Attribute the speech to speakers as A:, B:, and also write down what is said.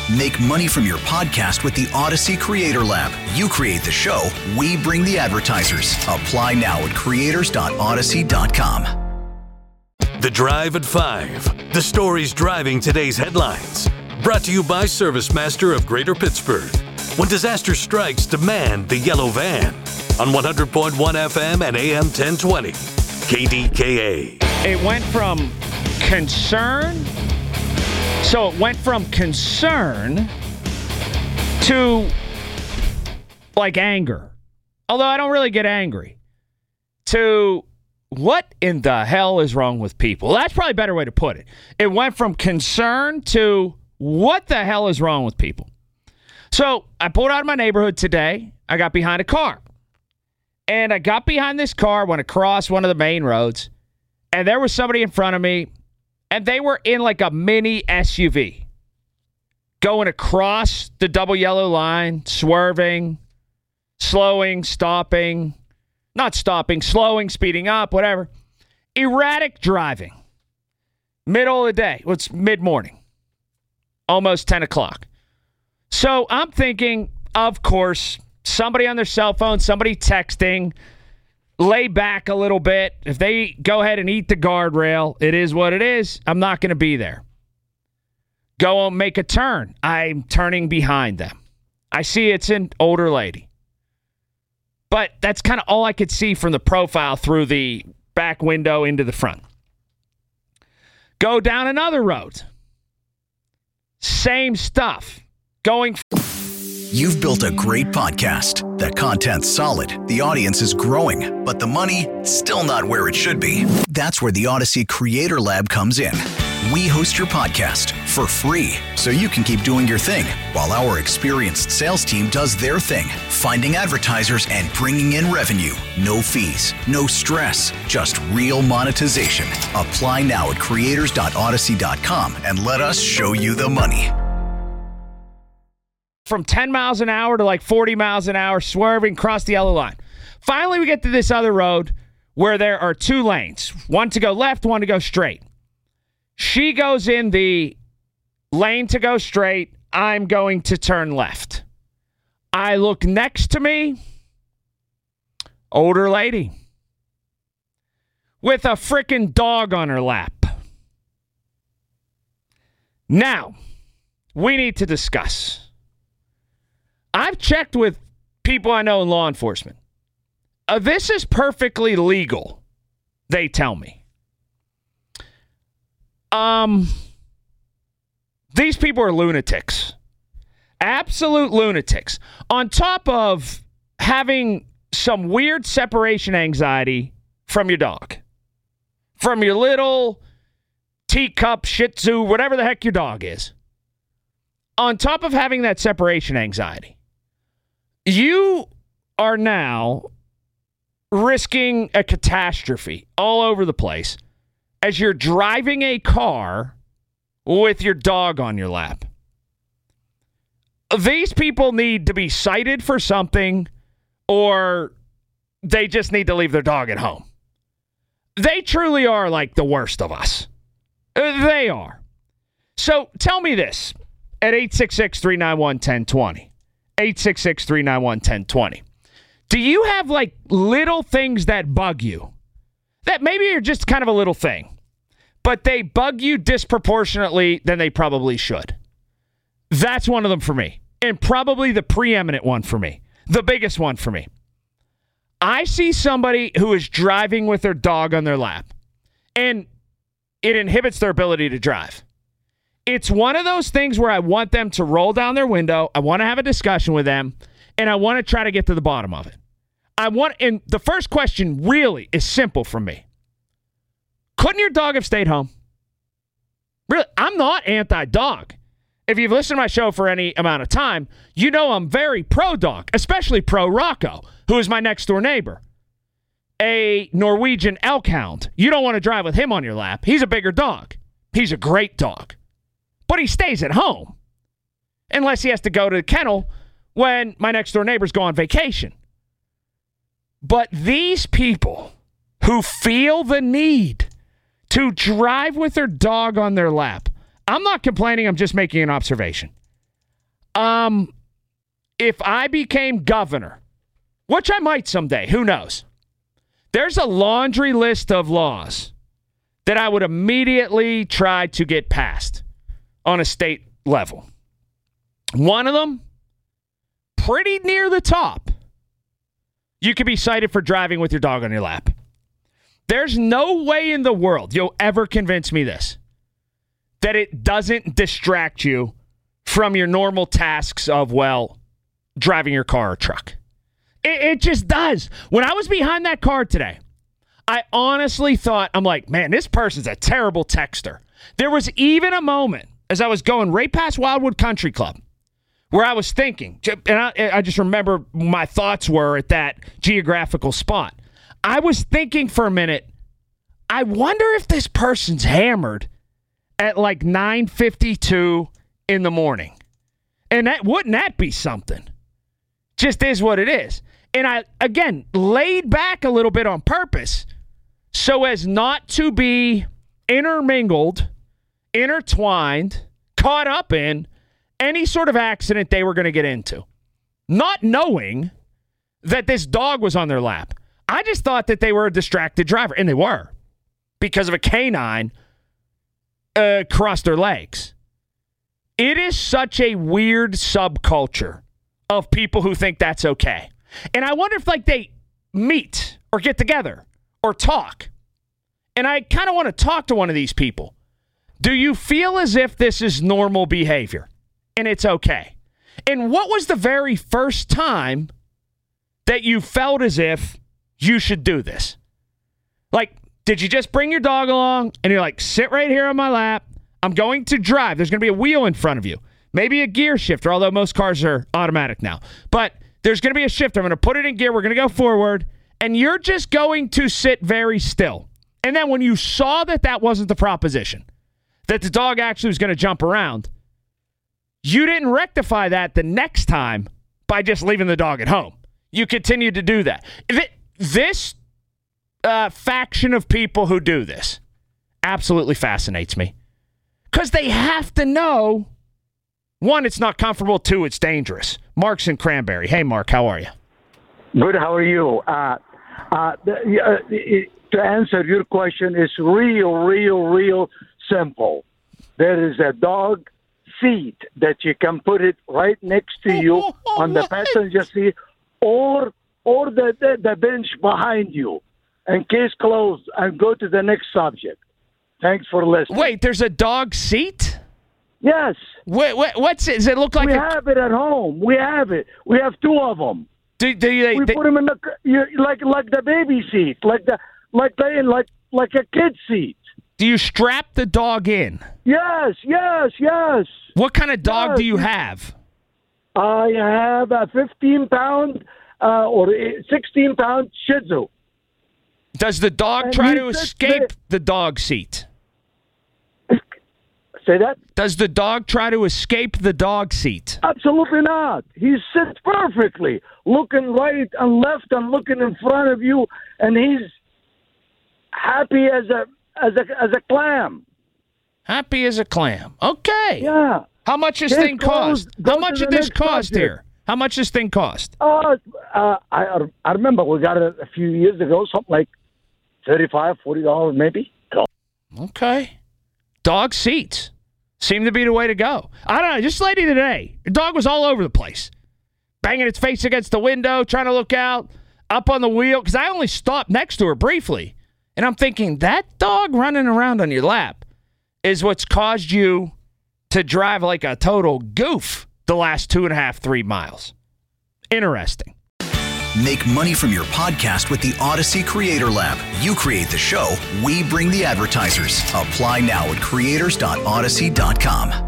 A: Make money from your podcast with the Odyssey Creator Lab. You create the show, we bring the advertisers. Apply now at creators.odyssey.com.
B: The Drive at 5. The stories driving today's headlines. Brought to you by ServiceMaster of Greater Pittsburgh. When disaster strikes, demand the yellow van. On 100.1 FM and AM 1020. KDKA.
C: It went from concern. So it went from concern to like anger. Although I don't really get angry. To what in the hell is wrong with people? That's probably a better way to put it. It went from concern to what the hell is wrong with people? So I pulled out of my neighborhood today. I got behind a car. And I got behind this car, went across one of the main roads, and there was somebody in front of me, and they were in like a mini SUV going across the double yellow line, swerving, slowing, stopping, not stopping, slowing, speeding up, whatever. Erratic driving. Middle of the day. Well, it's mid-morning. Almost 10 o'clock. So I'm thinking, of course, somebody on their cell phone, somebody texting, lay back a little bit. If they go ahead and eat the guardrail, it is what it is. I'm not going to be there. Go and make a turn. I'm turning behind them. I see it's an older lady. But that's kind of all I could see from the profile through the back window into the front. Go down another road. Same stuff.
A: You've built a great podcast. The content's solid. The audience is growing. But the money, still not where it should be. That's where the Odyssey Creator Lab comes in. We host your podcast for free, so you can keep doing your thing while our experienced sales team does their thing, finding advertisers and bringing in revenue. No fees, no stress, just real monetization. Apply now at creators.odyssey.com and let us show you the money.
C: From 10 miles an hour to like 40 miles an hour, swerving across the yellow line. Finally, we get to this other road where there are two lanes, one to go left, one to go straight. She goes in the lane to go straight. I'm going to turn left. I look next to me, older lady with a freaking dog on her lap. Now, we need to discuss. I've checked with people I know in law enforcement. This is perfectly legal, they tell me. These people are lunatics. Absolute lunatics. On top of having some weird separation anxiety from your dog. From your little teacup, Shih Tzu, whatever the heck your dog is. On top of having that separation anxiety. You are now risking a catastrophe all over the place as you're driving a car with your dog on your lap. These people need to be cited for something, or they just need to leave their dog at home. They truly are like the worst of us. They are. So tell me this at 866-391-1020. 866-391-1020. Do you have like little things that bug you? That maybe are just kind of a little thing, but they bug you disproportionately than they probably should. That's one of them for me. And probably the preeminent one for me. The biggest one for me. I see somebody who is driving with their dog on their lap, and it inhibits their ability to drive. It's one of those things where I want them to roll down their window. I want to have a discussion with them, and I want to try to get to the bottom of it. And the first question really is simple from me. Couldn't your dog have stayed home? Really, I'm not anti-dog. If you've listened to my show for any amount of time, you know I'm very pro-dog, especially pro-Rocco, who is my next-door neighbor. A Norwegian elk hound. You don't want to drive with him on your lap. He's a bigger dog. He's a great dog. But he stays at home. Unless he has to go to the kennel when my next door neighbors go on vacation. But these people who feel the need to drive with their dog on their lap, I'm not complaining, I'm just making an observation. If I became governor, which I might someday, who knows? There's a laundry list of laws that I would immediately try to get passed on a state level. One of them, pretty near the top, you could be cited for driving with your dog on your lap. There's no way in the world you'll ever convince me this, that it doesn't distract you from your normal tasks of, well, driving your car or truck. It just does. When I was behind that car today, I honestly thought, I'm like, man, this person's a terrible texter. There was even a moment as I was going right past Wildwood Country Club where I was thinking, and I just remember my thoughts were at that geographical spot. I was thinking for a minute, I wonder if this person's hammered at like 9:52 in the morning. And wouldn't that be something? Just is what it is. And I, again, laid back a little bit on purpose so as not to be intermingled, intertwined, caught up in any sort of accident they were going to get into. Not knowing that this dog was on their lap. I just thought that they were a distracted driver, and they were, because of a canine crossed their legs. It is such a weird subculture of people who think that's okay. And I wonder if, like, they meet or get together or talk. And I kind of want to talk to one of these people. Do you feel as if this is normal behavior and it's okay? And what was the very first time that you felt as if you should do this? Like, did you just bring your dog along and you're like, sit right here on my lap. I'm going to drive. There's going to be a wheel in front of you. Maybe a gear shifter, although most cars are automatic now. But there's going to be a shifter. I'm going to put it in gear. We're going to go forward. And you're just going to sit very still. And then when you saw that that wasn't the proposition, that the dog actually was going to jump around, you didn't rectify that the next time by just leaving the dog at home. You continued to do that. This faction of people who do this absolutely fascinates me. Because they have to know, one, it's not comfortable. Two, it's dangerous. Mark's in Cranberry. Hey, Mark, how are you?
D: Good. How are you? To answer your question, it's real simple. There is a dog seat that you can put it right next to you on the passenger seat, or the bench behind you. And case closed, and go to the next subject. Thanks for listening.
C: Wait, there's a dog seat?
D: Yes.
C: What's it? Does it look like
D: we have it at home? We have it. We have two of them.
C: We
D: put them in like the baby seat, like a kid seat.
C: Do you strap the dog in?
D: Yes.
C: What kind of dog do you have?
D: I have a 15-pound or 16-pound Shih Tzu.
C: Does the dog try to escape the dog seat?
D: Say that?
C: Does the dog try to escape the dog seat?
D: Absolutely not. He sits perfectly, looking right and left and looking in front of you, and he's happy as a clam. Happy as a clam.
C: Okay.
D: Yeah.
C: How much this thing cost? How much did this cost here? How much this thing cost?
D: I remember we got it a few years ago, something like $35, $40 maybe.
C: Okay. Dog seats seem to be the way to go. I don't know. Just lady today, the dog was all over the place, banging its face against the window, trying to look out, up on the wheel, because I only stopped next to her briefly. And I'm thinking, that dog running around on your lap is what's caused you to drive like a total goof the last 2.5, 3 miles. Interesting.
A: Make money from your podcast with the Odyssey Creator Lab. You create the show, we bring the advertisers. Apply now at creators.odyssey.com.